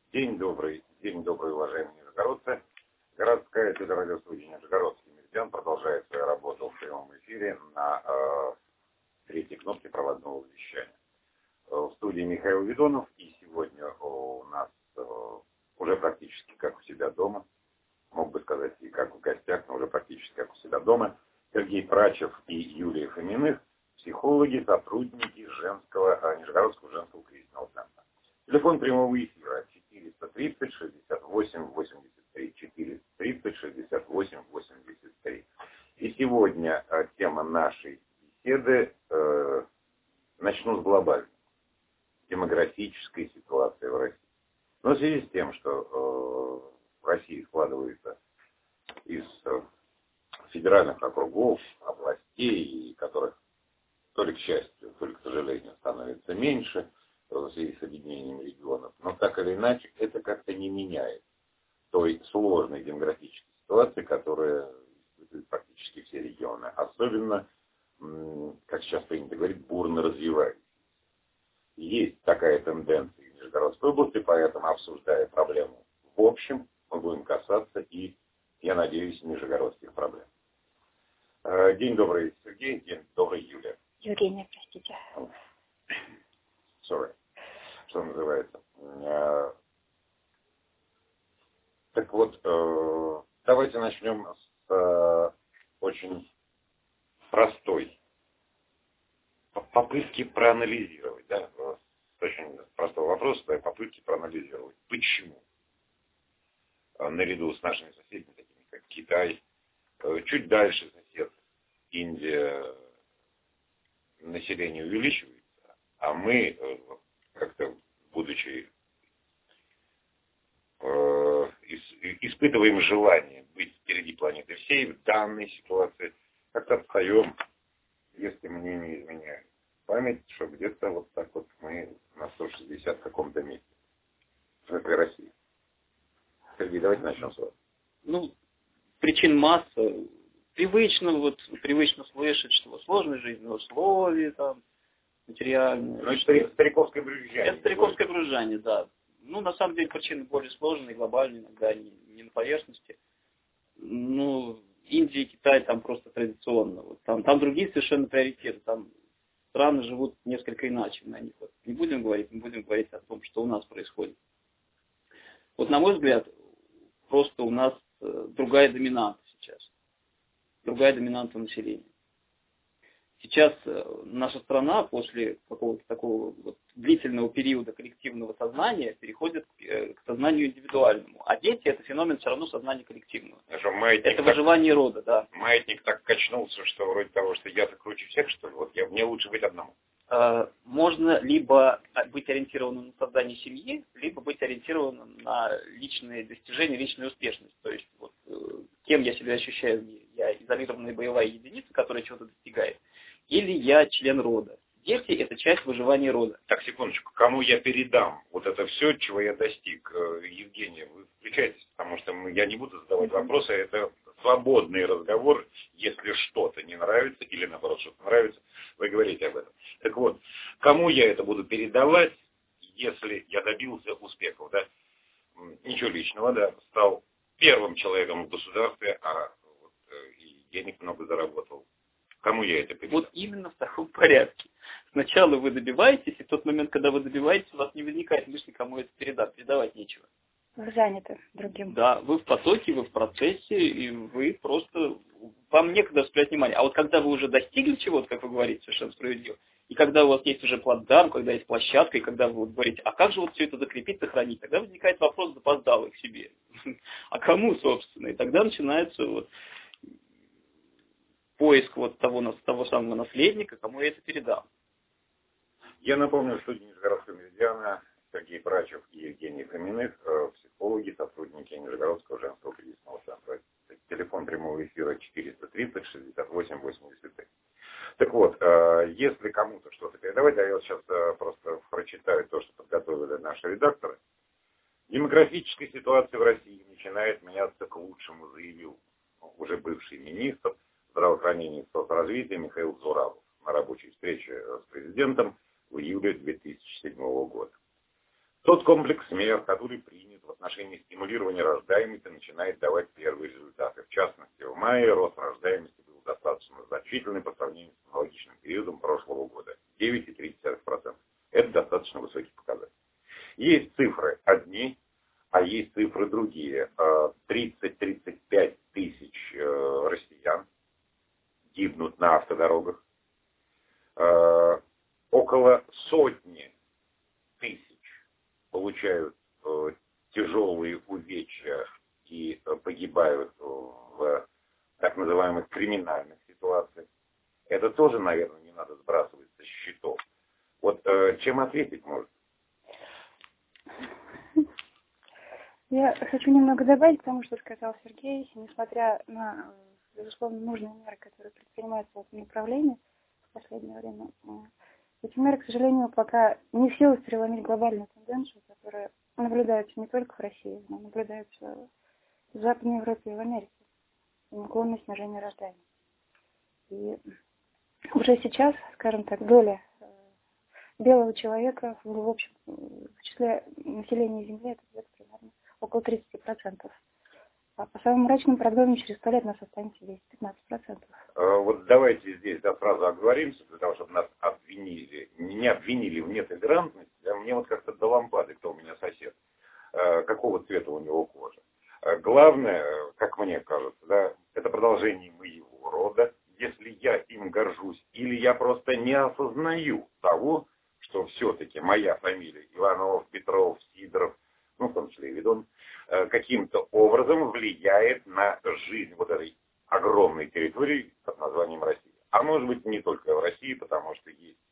День добрый, уважаемые нижегородцы. Городская телерадиостудия «Нижегородский меридиан» продолжает свою работу в прямом эфире на третьей кнопке проводного вещания. В студии Михаил Видонов, и сегодня у нас уже практически как у себя дома, мог бы сказать и как в гостях, но уже практически как у себя дома, Сергей Прачев и Юлия Фоминых, психологи, сотрудники Нижегородского женского кризисного центра. Телефон прямого эфира 430 68 83, 430 68 83. И сегодня тема нашей беседы, начну с глобальной, демографической ситуации в России. Но в связи с тем, что в России складывается из федеральных округов, областей, которых то ли к счастью, то ли к сожалению становится меньше, в связи с объединением регионов, но так или иначе это как-то не меняет той сложной демографической ситуации, которая испытывает практически все регионы. Особенно, как сейчас принято говорить, бурно развивающиеся. Есть такая тенденция в Нижегородской области, поэтому, обсуждая проблему в общем, мы будем касаться и, я надеюсь, нижегородских проблем. День добрый, Сергей, день добрый, Юлия. Евгения, простите. Sorry, что называется. Так вот, давайте начнем с очень простой попытки проанализировать, да, с очень простого вопроса, да, попытки проанализировать, почему наряду с нашими соседями, такими как Китай, чуть дальше сосед Индия, население увеличивается, а мы, как-то будучи, испытываем желание быть впереди планеты всей, в данной ситуации как-то отстаем, если мне не изменяет память, что где-то вот так вот мы на 160 каком-то месте в этой России. Сергей, давайте начнем с вас. Причин масса. Привычно слышать, что сложные жизненные условия, там, материальные. Это стариковское брюзжание. Это стариковское брюзжание, да. На самом деле причины более сложные, глобальные, иногда не на поверхности. Индия и Китай там просто традиционно. Там другие совершенно приоритеты. Там страны живут несколько иначе. Мы о них не будем говорить о том, что у нас происходит. На мой взгляд, просто у нас другая доминанта сейчас. Другая доминанта населения. Сейчас наша страна после какого-то такого длительного периода коллективного сознания переходит к сознанию индивидуальному. А дети — это феномен все равно сознания коллективного. Это выживание рода, да. Маятник так качнулся, что вроде того, что я-то круче всех, что ли, мне лучше быть одному. Можно либо быть ориентированным на создание семьи, либо быть ориентированным на личные достижения, личную успешность. То есть, кем я себя ощущаю в мире? Я изолированная боевая единица, которая чего-то достигает, или я член рода. Дети — это часть выживания рода. Так, секундочку, кому я передам вот это все, чего я достиг? Евгения, вы включайтесь, потому что я не буду задавать вопросы, это свободный разговор, если что-то не нравится, или наоборот, что-то нравится, вы говорите об этом. Так вот, кому я это буду передавать, если я добился успехов, да? Ничего личного, да, стал первым человеком в государстве, и денег много заработал. Кому я это передам? Именно в таком порядке. Сначала вы добиваетесь, и в тот момент, когда вы добиваетесь, у вас не возникает мысли, кому это передать. Передавать нечего. Вы заняты другим. Да, вы в потоке, вы в процессе, и вы просто... Вам некогда воспринимать внимание. А когда вы уже достигли чего-то, как вы говорите, совершенно справедливо, и когда у вас есть уже плацдарм, когда есть площадка, и когда вы говорите, а как же все это закрепить, сохранить, тогда возникает вопрос запоздалый к себе. А кому, собственно? И тогда начинается поиск того самого наследника, кому я это передам. Я напомню, что Нижегородского меридиана Сергей Прачев и Евгений Фоминых, психологи, сотрудники Нижегородского женского кризисного центра. Телефон прямого эфира 430 68 83. Так вот, если кому-то что-то передавать, я сейчас просто прочитаю то, что подготовили наши редакторы. Демографическая ситуация в России начинает меняться к лучшему, заявил уже бывший министр здравоохранения и соцразвития Михаил Зурабов на рабочей встрече с президентом в июле 2007 года. Тот комплекс мер, который принят в отношении стимулирования рождаемости, начинает давать первые результаты. В частности, в мае рост рождаемости был достаточно значительный по сравнению с аналогичным периодом прошлого года. 9,3%. Это достаточно высокий показатель. Есть цифры одни, а есть цифры другие. 30-35 тысяч россиян гибнут на автодорогах. Около сотни тысяч получают тяжелые увечья и погибают в так называемых криминальных ситуациях. Это тоже, наверное, не надо сбрасывать со счетов. Вот чем ответить можно? Я хочу немного добавить к тому, что сказал Сергей. Несмотря на, безусловно, нужные меры, которые предпринимаются в этом направлении в последнее время, эти меры, к сожалению, пока не в силах переломить глобальную тенденцию, которая наблюдается не только в России, но наблюдается в Западной Европе и в Америке. Наклонность снижения рождаемости. И уже сейчас, скажем так, доля белого человека в общем в числе населения Земли это где-то примерно около 30%. А по самым мрачным прогнозам через 100 лет нас останется 10-15%. Вот давайте здесь сразу оговоримся, для того, чтобы нас обвинили, не обвинили в нетолерантности. Да, мне вот как-то до лампады, кто у меня сосед, какого цвета у него кожа. Главное, как мне кажется, да, это продолжение моего рода. Если я им горжусь, или я просто не осознаю того, что все-таки моя фамилия Иванов, Петров, Сидоров, ну, в том числе и Видон, каким-то образом влияет на жизнь вот этой огромной территории под названием Россия. А может быть, не только в России, потому что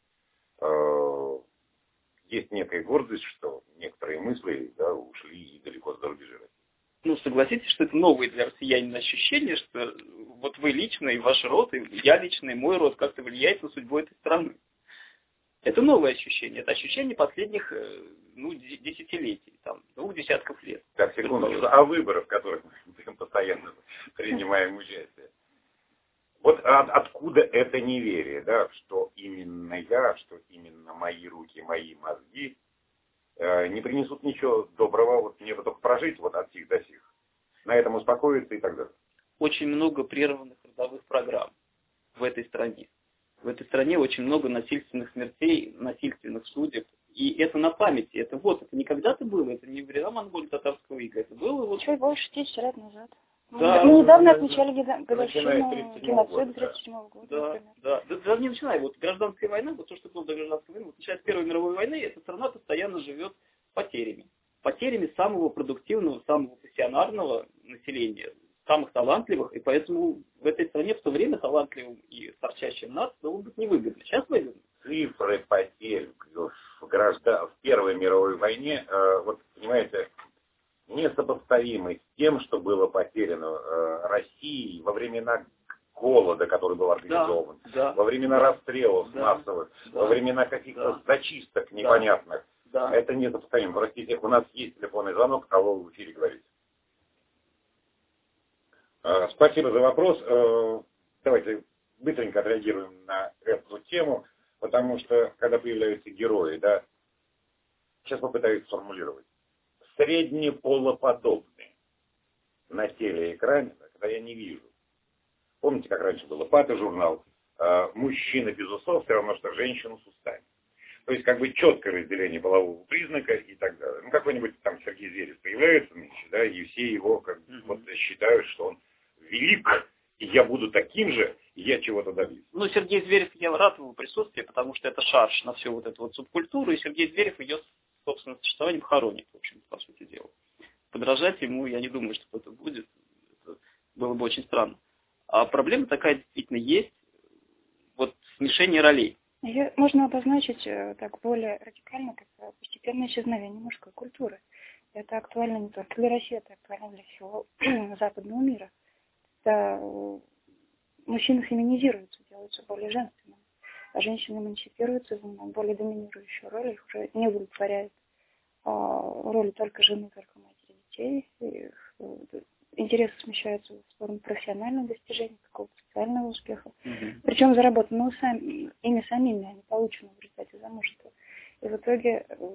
есть некая гордость, что некоторые мысли, да, ушли и далеко за рубежи России. Ну, согласитесь, что это новое для россиянина ощущение, что вот вы лично, и ваш род, и я лично, и мой род как-то влияет на судьбу этой страны. Это новое ощущение. Это ощущение последних, десятилетий, там, 2 десятков лет. Так, секунду. О выборах, в которых мы постоянно принимаем участие. Вот откуда это неверие, да, что именно я, что именно мои руки, мои мозги не принесут ничего доброго, вот мне бы только прожить вот от сих до сих. На этом успокоиться и так далее. Очень много прерванных родовых программ в этой стране. В этой стране очень много насильственных смертей, насильственных судеб. И это на памяти. Это не когда-то было, это не времена монголо-татарского ига. Это было вот... Чуть больше 60 лет назад. Да, мы недавно отмечали годовщину геноцида 1937 года, да, например. да. Даже не начиная. Вот гражданская война, вот то, что было до гражданской войны, вот начиная с Первой мировой войны, эта страна постоянно живет потерями. Потерями самого продуктивного, самого пассионарного населения, самых талантливых, и поэтому в этой стране в то время талантливым и торчащим нас было быть невыгодно. Сейчас выгодно. Цифры потерь в Первой мировой войне, вот понимаете, несопоставимы с тем, что было потеряно Россией во времена голода, который был организован, во времена расстрелов массовых, во времена каких-то зачисток непонятных. Да. Это несопоставимо. Простите, у нас есть телефонный звонок, алло, в эфире говорите. Спасибо за вопрос. Давайте быстренько отреагируем на эту тему, потому что, когда появляются герои, да, сейчас попытаюсь сформулировать. Среднеполоподобные на телеэкране, когда я не вижу. Помните, как раньше было? Папа журнал. Мужчина без усов все равно, что женщина с усами. То есть, как бы четкое разделение полового признака и так далее. Ну, какой-нибудь там Сергей Зверев появляется нынче, да, и все его как бы вот считают, что он велик, и я буду таким же, и я чего-то добьюсь. Ну, Сергей Зверев, я рад его присутствию, потому что это шарж на всю вот эту вот субкультуру, и Сергей Зверев ее, собственно, существованием хоронит, в общем, по сути дела. Подражать ему, я не думаю, что это будет. Это было бы очень странно. А проблема такая действительно есть. Вот смешение ролей. Ее можно обозначить так более радикально, как постепенное исчезновение мужской культуры. Это актуально не только для России, это актуально для всего западного мира. Да, мужчины феминизируются, делаются более женственными, а женщины эмансипируются, занимают более доминирующую роль, их уже не удовлетворяет роли только жены, только матери детей. Интересы смещаются в сторону профессиональных достижений, какого-то социального успеха. Причем заработанного ими самими, а не полученного в результате замужества. И в итоге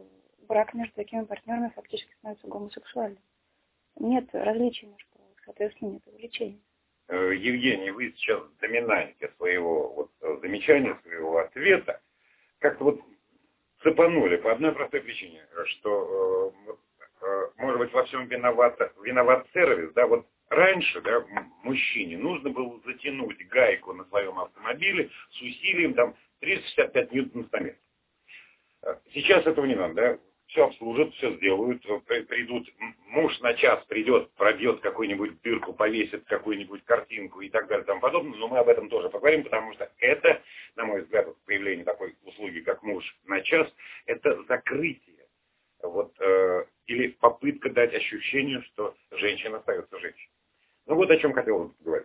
брак между такими партнерами фактически становится гомосексуальным. Нет различий между полов, соответственно, нет увлечений. Евгений, вы сейчас в доминанте своего замечания, своего ответа, как-то цепанули по одной простой причине, что, может быть, во всем виноват сервис, да, раньше, да, мужчине нужно было затянуть гайку на своем автомобиле с усилием, 365 ньютонов на метр. Сейчас этого не надо, да, все обслужат, все сделают, придут, муж на час придет, пробьет какую-нибудь дырку, повесит какую-нибудь картинку и так далее и тому подобное, но мы об этом тоже поговорим, потому что это, на мой взгляд, появление такой услуги, как муж на час, это закрытие, или попытка дать ощущение, что женщина остается женщиной. О чем хотел бы поговорить.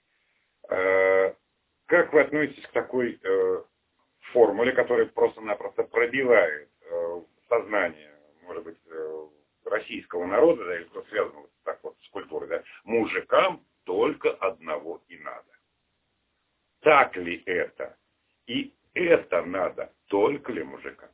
Как вы относитесь к такой формуле, которая просто-напросто пробивает сознание, может быть, российского народа, да, или просто связано с культурой, да, мужикам только одного и надо. Так ли это? И это надо только ли мужикам?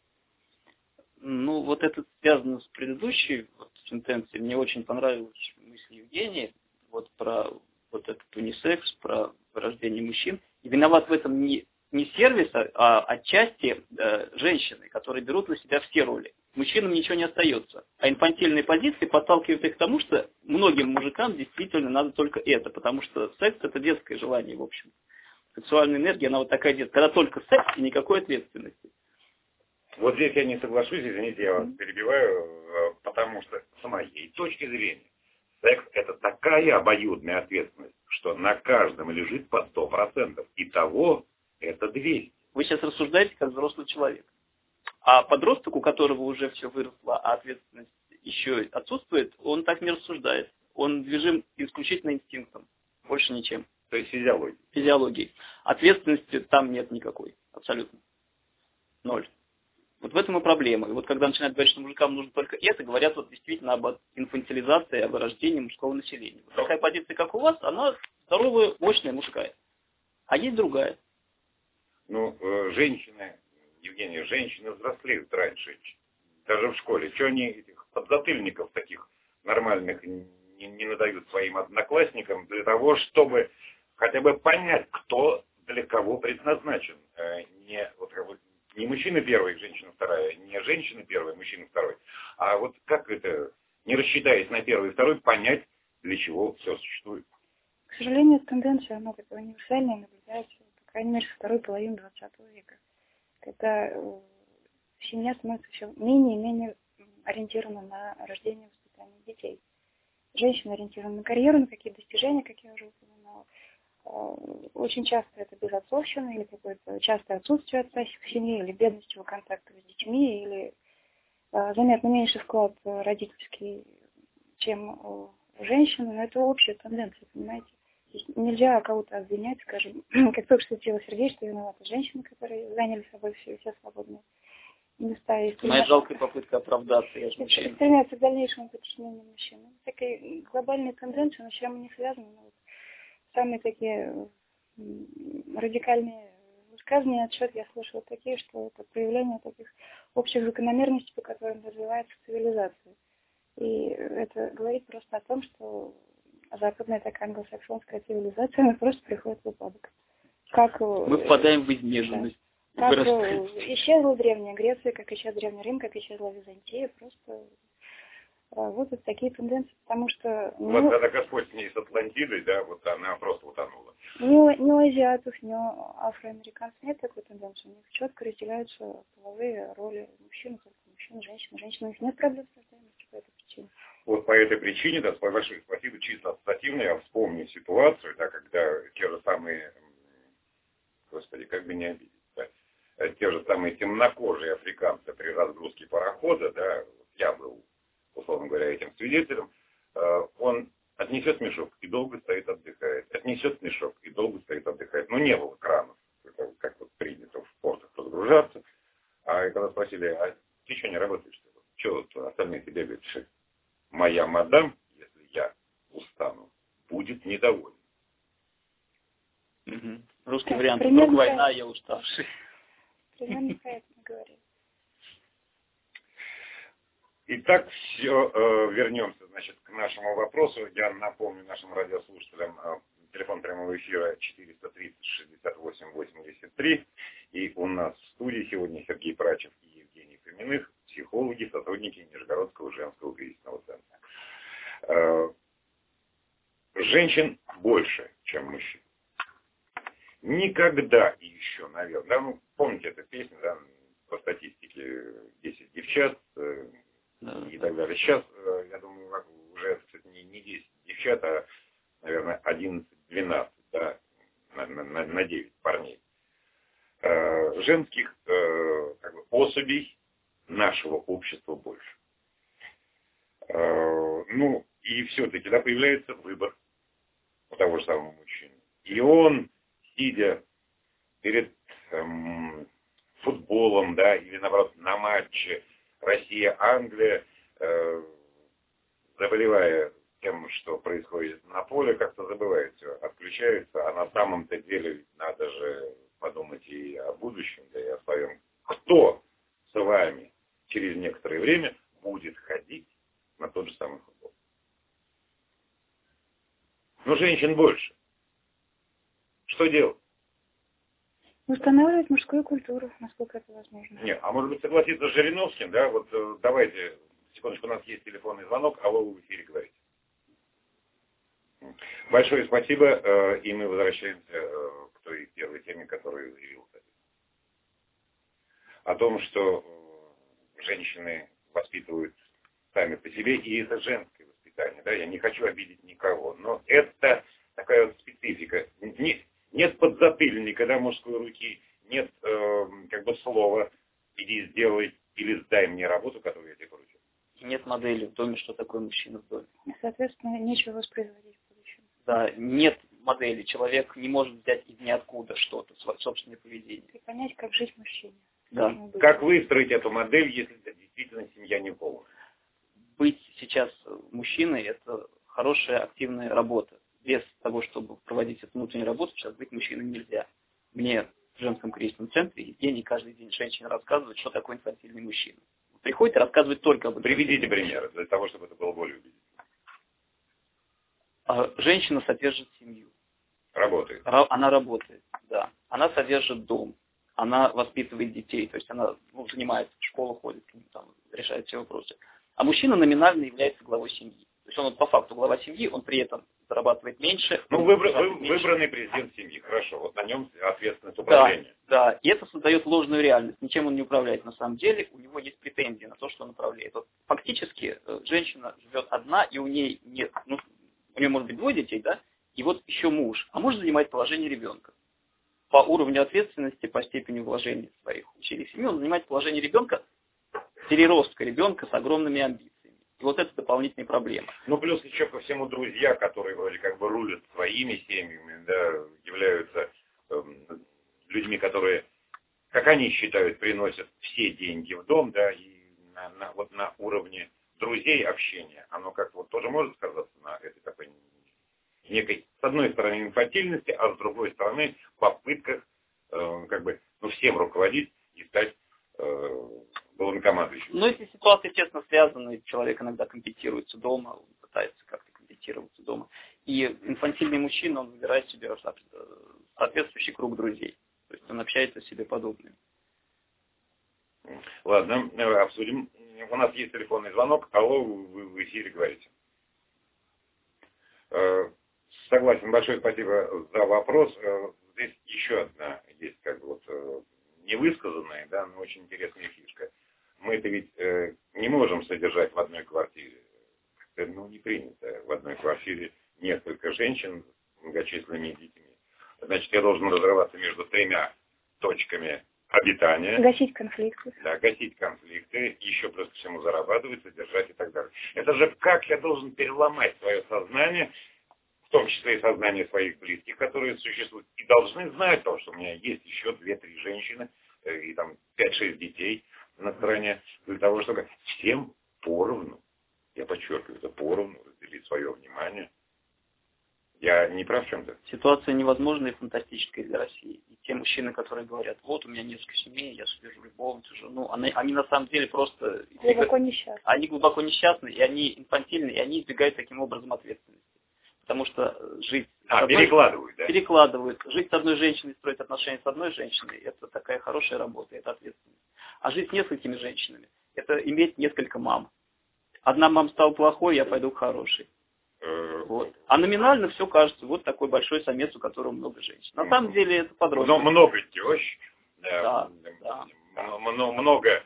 Это связано с предыдущей сентенцией. Мне очень понравилась мысль Евгения про этот унисекс, про рождение мужчин. И виноват в этом не сервис, а отчасти женщины, которые берут на себя все роли. Мужчинам ничего не остается. А инфантильные позиции подталкивают их к тому, что многим мужикам действительно надо только это, потому что секс – это детское желание, в общем. Сексуальная энергия, она такая детская. Когда только секс и никакой ответственности. Здесь я не соглашусь, извините, я вас перебиваю, потому что с моей точки зрения секс – это такая обоюдная ответственность, что на каждом лежит по 100%. Итого это 200. Вы сейчас рассуждаете как взрослый человек. А подросток, у которого уже все выросло, а ответственность еще отсутствует, он так не рассуждает. Он движим исключительно инстинктом, больше ничем. То есть физиологией. Физиологией. Ответственности там нет никакой. Абсолютно. 0. В этом и проблема. И когда начинают говорить, что мужикам нужно только это, говорят действительно об инфантилизации, об рождении мужского населения. Такая позиция, как у вас, она здоровая, мощная, мужская. А есть другая. Женщины, Евгений, женщины взрослеют раньше, даже в школе. Чего они этих подзатыльников таких нормальных не надают своим одноклассникам для того, чтобы хотя бы понять, кто для кого предназначен. Не мужчина первый, женщина вторая, не женщина первая, мужчина второй. А как это, не рассчитаясь на первый и второй, понять, для чего все существует. К сожалению, тенденция, она такая универсальная, наблюдается, по крайней мере, со второй половины 20 века. Когда семья становится все менее и менее ориентирована на рождение и воспитание детей. Женщина ориентирована на карьеру, на какие-то достижения, как я уже упоминала. Очень часто это безотцовщина или какое-то частое отсутствие отца в семье, или бедность его контакта с детьми, или заметно меньше вклад родительский, чем у женщины. Но это общая тенденция, понимаете. Здесь нельзя кого-то обвинять, скажем, как только что сказал Сергей, что виноваты женщины, которые заняли собой все свободные места. Моя жалкая попытка оправдаться, я же мужчина. Стремятся к дальнейшему потеснению мужчин. Такие глобальные тенденции, но с чем они связаны? Самые такие радикальные высказывания, отчет я слышала такие, что это проявление таких общих закономерностей, по которым развивается цивилизация. И это говорит просто о том, что западная такая англосаксонская цивилизация, она просто приходит в упадок. Мы впадаем в изнеженность. Да. Как исчезла Древняя Греция, как исчез Древний Рим, как исчезла Византия, просто такие тенденции, потому что... Когда Господь с ней с Атлантидой, да, она просто утонула. Ни у азиатов, ни у афроамериканцев нет такой тенденции. У них четко разделяются половые роли мужчин, только мужчин, женщин. Женщин у них нет проблем с рождаемостью по этой причине. По этой причине, да, большое спасибо, чисто ассоциативно, я вспомню ситуацию, да, когда те же самые, господи, как бы не обидеть, да, те же самые темнокожие африканцы при разгрузке парохода, да, я был, условно говоря, этим свидетелем, он отнесет мешок и долго стоит отдыхает. Отнесет мешок и долго стоит отдыхает. Не было кранов, как принято в портах разгружаться. А когда спросили, а ты что не работаешь? Что остальные тебе говорят, что моя мадам, если я устану, будет недовольна. Угу. Русский вариант. Вдруг война, я уставший. Примерно про это мы говорим. Итак, все, вернемся, значит, к нашему вопросу. Я напомню нашим радиослушателям, телефон прямого эфира 430-68-83. И у нас в студии сегодня Сергей Прачев и Евгений Фоминых, психологи, сотрудники Нижегородского женского кризисного центра. Женщин больше, чем мужчин. Никогда еще, наверное, да, ну, помните эту песню, да, по статистике 10 девчат и так далее. Сейчас, я думаю, уже, кстати, не 10 девчат, а, наверное, 11-12, да, на 9 парней. Женских как бы, особей нашего общества больше. Ну, и все-таки, да, появляется выбор у того же самого мужчины. И он, сидя перед футболом, да, или наоборот на матче Россия-Англия, заболевая тем, что происходит на поле, как-то забывает все, отключается, а на самом-то деле надо же подумать и о будущем, да и о своем. Кто с вами через некоторое время будет ходить на тот же самый футбол? Но женщин больше. Что делать? Устанавливать мужскую культуру, насколько это возможно. Нет, а может быть согласиться с Жириновским, да? Вот давайте, секундочку, у нас есть телефонный звонок, алло, вы в эфире говорите. Большое спасибо, и мы возвращаемся к той первой теме, которую заявил. О том, что женщины воспитывают сами по себе, и это женское воспитание, да? Я не хочу обидеть никого, но это такая вот специфика. Нет подзатыльника, да, мужской руки, нет как бы слова «иди сделай» или «сдай мне работу, которую я тебе поручил». И нет модели в доме, что такое мужчина в доме. Соответственно, нечего воспроизводить в будущем. Да, нет модели. Человек не может взять из ниоткуда что-то, собственное поведение. И понять, как жить мужчине. Да. Как выстроить эту модель, если действительно семья не полная? Быть сейчас мужчиной – это хорошая, активная работа. Без того, чтобы проводить эту внутреннюю работу, сейчас быть мужчиной нельзя. Мне в женском кризисном центре Евгений каждый день женщине рассказывает, что такое инфантильный мужчина. Приходит и рассказывает только об этом. Приведите примеры, для того, чтобы это было более убедительно. Женщина содержит семью. Работает. Она работает, да. Она содержит дом. Она воспитывает детей. То есть она занимается, в школу ходит, там, решает все вопросы. А мужчина номинально является главой семьи. То есть он по факту глава семьи, он при этом зарабатывает меньше. Ну, выбранный президент семьи, хорошо, вот на нем ответственность управления. Да, и это создает ложную реальность. Ничем он не управляет на самом деле, у него есть претензии на то, что он управляет. Вот, фактически женщина живет одна, и у нее нет, у нее может быть 2 детей, да, и вот еще муж, а муж занимает положение ребенка. По уровню ответственности, по степени вложения своих усилий в семью, он занимает положение ребенка, переростка ребенка с огромными амбициями. И вот это дополнительная проблема. Ну, плюс еще ко всему друзья, которые вроде как бы рулят своими семьями, да, являются людьми, которые, как они считают, приносят все деньги в дом, да, и вот на уровне друзей общения, оно как-то вот тоже может сказаться на этой такой некой, с одной стороны, инфантильности, а с другой стороны, попытках как бы, всем руководить и стать главнокомандующим. Ну, эти ситуации тесно связаны, человек иногда компенсируется дома, он пытается как-то компенсироваться дома. И инфантильный мужчина, он выбирает себе соответствующий круг друзей. То есть он общается с себе подобными. Ладно, обсудим. У нас есть телефонный звонок. Алло, вы в эфире говорите. Согласен, большое спасибо за вопрос. Здесь еще одна есть как бы вот невысказанная, да, но очень интересная фишка. Мы-то ведь не можем содержать в одной квартире. Это, не принято в одной квартире несколько женщин с многочисленными детьми. Значит, я должен разрываться между 3 точками обитания. Гасить конфликты. Да, гасить конфликты, еще плюс ко всему зарабатывать, содержать и так далее. Это же как я должен переломать свое сознание, в том числе и сознание своих близких, которые существуют, и должны знать то, что у меня есть еще 2-3 женщины и там 5-6 детей на стороне, для того, чтобы всем поровну, я подчеркиваю, это поровну разделить свое внимание. Я не прав в чем-то? Ситуация невозможная и фантастическая для России. И те мужчины, которые говорят, вот у меня несколько семей, я содержу любовницу, жену, они на самом деле просто... Глубоко несчастны. Они глубоко несчастны, и они инфантильны, и они избегают таким образом ответственности. Потому что жить... перекладывают, да? Перекладывают. Жить с одной женщиной, строить отношения с одной женщиной, это такая хорошая работа, это ответственность. А жить с несколькими женщинами, это иметь несколько мам. Одна мама стала плохой, я пойду к хорошей. Вот. А номинально все кажется, вот такой большой самец, у которого много женщин. На самом деле это подросток. Но много тещ, да. много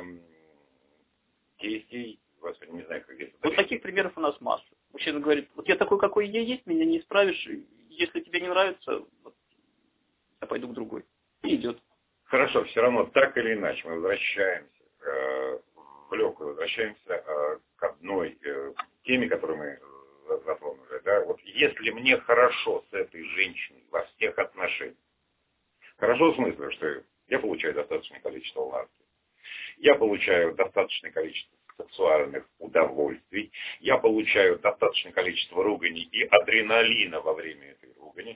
тестей, господи, не знаю, как это. Вот таких примеров у нас масса. Мужчина говорит, вот я такой, какой я есть, меня не исправишь, если тебе не нравится, вот, я пойду к другой. И идет. Хорошо, все равно, так или иначе, мы возвращаемся в легкую, возвращаемся к одной теме, которую мы затронули. Да? Вот если мне хорошо с этой женщиной во всех отношениях, хорошо в смысле, что я получаю достаточное количество ласки, я получаю достаточное количество сексуальных удовольствий, я получаю достаточное количество ругани и адреналина во время этой ругани,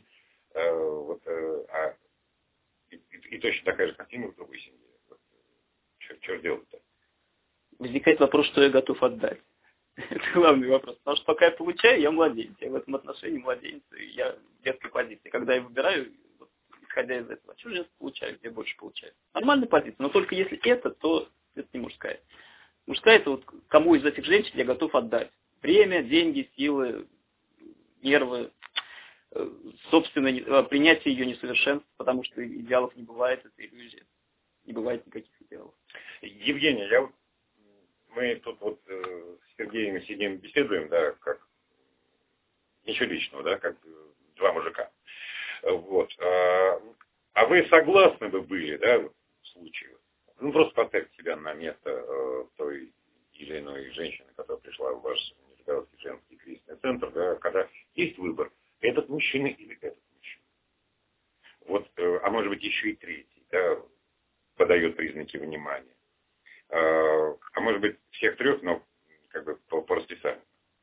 и точно такая же картина в другой семье. Вот, что делать-то? Возникает вопрос, что я готов отдать. Это главный вопрос. Потому что пока я получаю, я младенец. Я в этом отношении младенец. И я в детской позиции. Когда я выбираю, вот, исходя из этого, что же я получаю, где больше получаю. Нормальная позиция. Но только если это, то это не мужская. Мужская — это вот кому из этих женщин я готов отдать. Время, деньги, силы, нервы, собственно, принятие ее несовершенств, потому что идеалов не бывает, это иллюзия. Не бывает никаких идеалов. Евгений, мы тут вот с Сергеем сидим, беседуем, да, как ничего личного, да, как два мужика. Вот. А вы согласны бы были, да, в случае? Ну, просто поставьте себя на место той или иной женщины, которая пришла в ваш Нижегородский женский кризисный центр, да, когда есть выбор, этот мужчина или этот мужчина. Вот, а может быть еще и третий, да, подает признаки внимания. А может быть всех трех, но как бы по расписанию.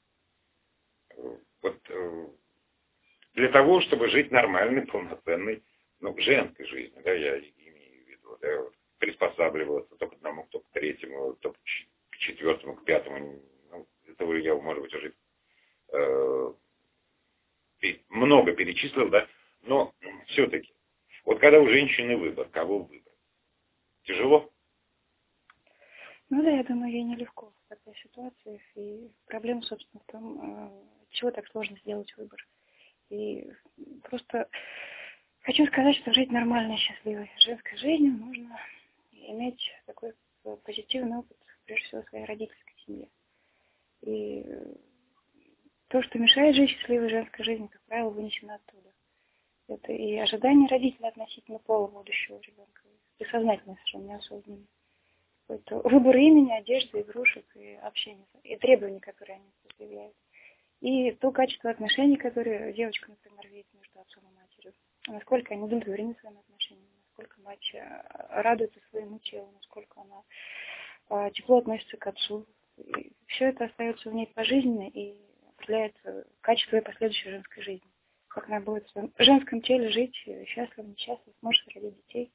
Вот для того, чтобы жить нормальной, полноценной, женской жизнью, да, я имею в виду, да, вот, приспосабливаться то к одному, то к третьему, то к четвертому, к пятому. Ну, этого я, может быть, уже много перечислил, да, но все-таки, вот когда у женщины выбор, кого выбрать? Тяжело? Ну да, я думаю, ей нелегко в такой ситуации. И проблема, собственно, в том, чего так сложно сделать выбор. И просто хочу сказать, что жить нормальной, счастливой женской жизнью нужно иметь такой позитивный опыт, прежде всего, в своей родительской семье. И то, что мешает жить счастливой женской жизни, как правило, вынесено оттуда. Это и ожидания родителей относительно пола будущего ребенка, бессознательно, совершенно неосознанно. Это выбор имени, одежды, игрушек и общения, и требования, которые они предъявляют. И то качество отношений, которое девочка, например, видит между отцом и матерью. Насколько они удовлетворены своими отношениями, насколько мать радуется своему телу, насколько она тепло относится к отцу. И все это остается в ней пожизненно и определяет качество ее последующей женской жизни. Как она будет в своем женском теле жить, счастливо, несчастливо, сможет родить детей.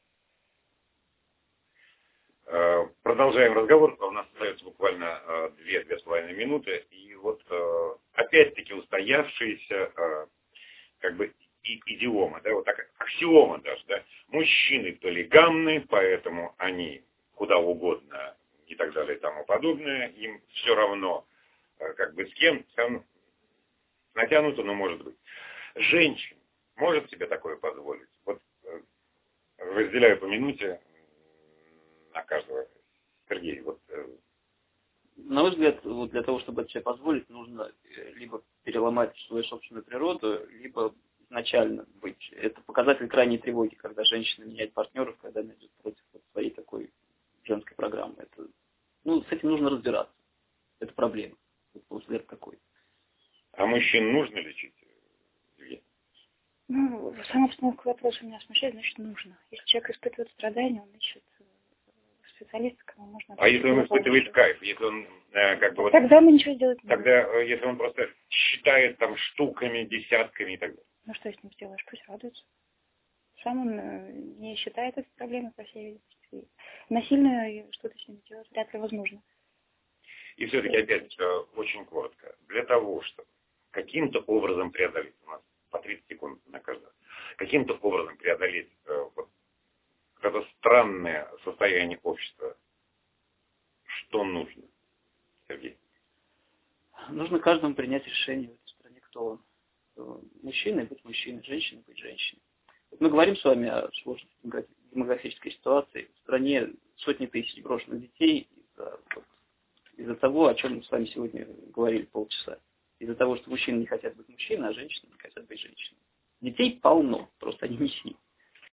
Продолжаем разговор. У нас остается буквально 2-2,5 минуты. И вот опять-таки устоявшиеся как бы идиома, да, вот так, аксиома даже, да. Мужчины полигамны, поэтому они куда угодно и так далее и тому подобное. Им все равно, как бы с кем там натянуто, но может быть. Женщина может себе такое позволить? Вот разделяю по минуте на каждого. Сергей, вот... На мой взгляд, вот для того, чтобы это себе позволить, нужно либо переломать свою собственную природу, либо изначально быть. Это показатель крайней тревоги, когда женщина меняет партнеров, когда она идет против своей такой женской программы. Это, с этим нужно разбираться. Это проблема. Вот взгляд такой. А мужчин нужно лечить? Сама обстановка вопроса меня смущает, значит, нужно. Если человек испытывает страдания, он ищет специалист, кому нужно... А если он испытывает кайф, если он как бы вот... Тогда мы ничего сделать не можем. Тогда, если он просто считает там штуками, десятками и так далее. Ну что с ним сделаешь? Пусть радуется. Сам он не считает этой проблемой, по всей видимости. Насильно что-то с ним делать вряд ли возможно. И все-таки опять очень коротко. Для того, чтобы каким-то образом преодолеть, у нас по 30 секунд на каждого, каким-то образом преодолеть вот это странное состояние общества, что нужно, Сергей? Нужно каждому принять решение в этой стране, кто он. Мужчиной быть мужчиной, женщиной быть женщиной. Мы говорим с вами о сложной демографической ситуации. В стране сотни тысяч брошенных детей из-за того, о чем мы с вами сегодня говорили полчаса. Из-за того, что мужчины не хотят быть мужчиной, а женщины не хотят быть женщинами. Детей полно, просто они не сидят.